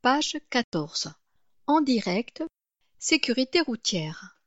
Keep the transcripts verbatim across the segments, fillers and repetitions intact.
page quatorze. En direct, sécurité routière.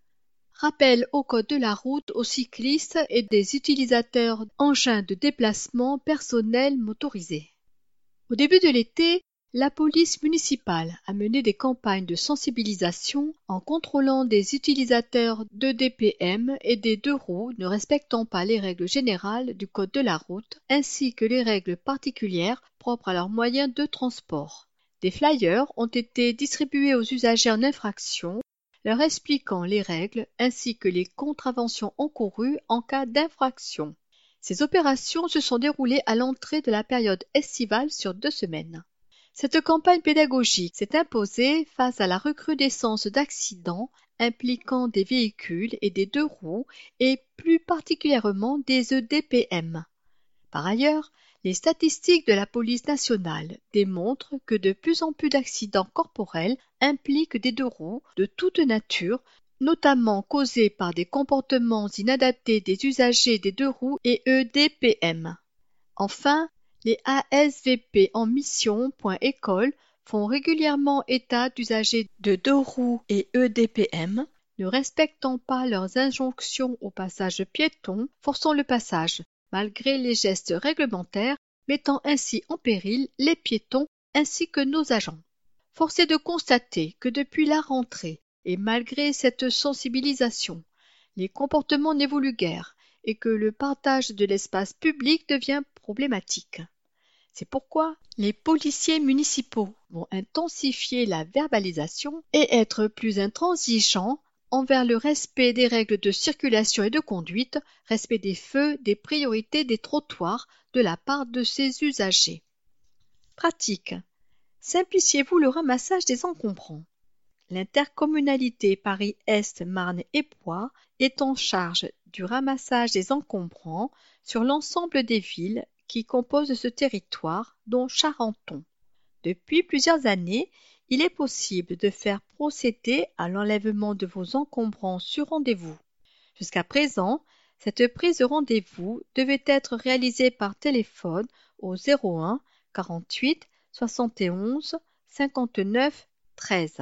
Rappel au code de la route aux cyclistes et des utilisateurs d'engins de déplacement personnel motorisés. Au début de l'été, la police municipale a mené des campagnes de sensibilisation en contrôlant des utilisateurs de D P M et des deux roues ne respectant pas les règles générales du code de la route ainsi que les règles particulières propres à leurs moyens de transport. Des flyers ont été distribués aux usagers en infraction, leur expliquant les règles ainsi que les contraventions encourues en cas d'infraction. Ces opérations se sont déroulées à l'entrée de la période estivale sur deux semaines. Cette campagne pédagogique s'est imposée face à la recrudescence d'accidents impliquant des véhicules et des deux roues et plus particulièrement des E D P M. Par ailleurs, les statistiques de la police nationale démontrent que de plus en plus d'accidents corporels impliquent des deux roues de toute nature, notamment causés par des comportements inadaptés des usagers des deux roues et E D P M. Enfin, les A S V P en mission point école font régulièrement état d'usagers de deux roues et E D P M ne respectant pas leurs injonctions au passage piéton, forçant le passage, malgré les gestes réglementaires, mettant ainsi en péril les piétons ainsi que nos agents. Force est de constater que depuis la rentrée, et malgré cette sensibilisation, les comportements n'évoluent guère et que le partage de l'espace public devient problématique. C'est pourquoi les policiers municipaux vont intensifier la verbalisation et être plus intransigeants envers le respect des règles de circulation et de conduite, respect des feux, des priorités des trottoirs de la part de ses usagers. Pratique. Simplifiez-vous le ramassage des encombrants. L'intercommunalité Paris-Est, Marne et Poix est en charge du ramassage des encombrants sur l'ensemble des villes qui composent ce territoire, dont Charenton. Depuis plusieurs années, il est possible de faire procéder à l'enlèvement de vos encombrants sur rendez-vous. Jusqu'à présent, cette prise de rendez-vous devait être réalisée par téléphone au zéro un quarante-huit soixante et onze cinquante-neuf treize.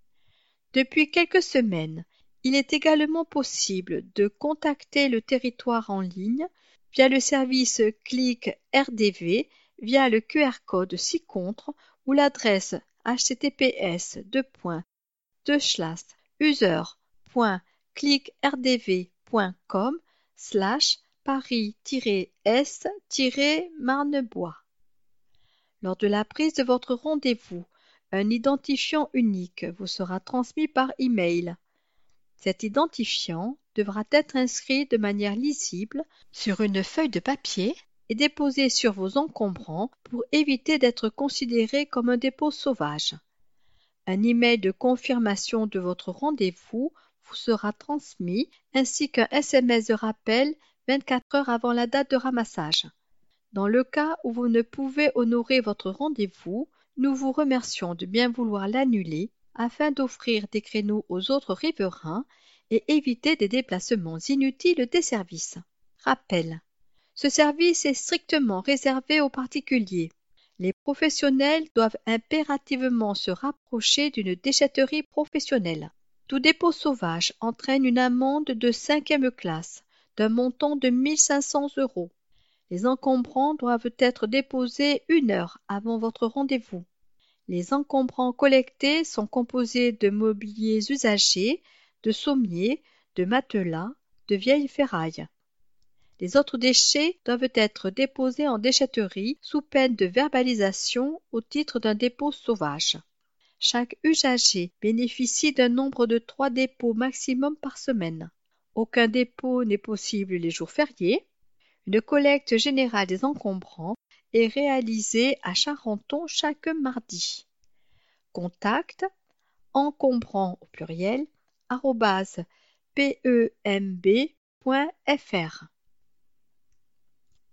Depuis quelques semaines, il est également possible de contacter le territoire en ligne via le service Clic R D V, via le Q R code ci-contre ou l'adresse h t t p s deux points deux slash user point clic r d v point com slash paris-est-marnebois. Lors de la prise de votre rendez-vous, un identifiant unique vous sera transmis par email. Cet identifiant devra être inscrit de manière lisible sur une feuille de papier et déposé sur vos encombrants pour éviter d'être considéré comme un dépôt sauvage. Un email de confirmation de votre rendez-vous vous sera transmis ainsi qu'un S M S de rappel vingt-quatre heures avant la date de ramassage. Dans le cas où vous ne pouvez honorer votre rendez-vous, nous vous remercions de bien vouloir l'annuler afin d'offrir des créneaux aux autres riverains et éviter des déplacements inutiles des services. Rappel. Ce service est strictement réservé aux particuliers. Les professionnels doivent impérativement se rapprocher d'une déchetterie professionnelle. Tout dépôt sauvage entraîne une amende de cinquième classe d'un montant de mille cinq cents euros. Les encombrants doivent être déposés une heure avant votre rendez-vous. Les encombrants collectés sont composés de mobiliers usagés, de sommiers, de matelas, de vieilles ferrailles. Les autres déchets doivent être déposés en déchetterie sous peine de verbalisation au titre d'un dépôt sauvage. Chaque usager bénéficie d'un nombre de trois dépôts maximum par semaine. Aucun dépôt n'est possible les jours fériés. Une collecte générale des encombrants est réalisée à Charenton chaque mardi. Contact encombrants au pluriel arobase p e m b point f r.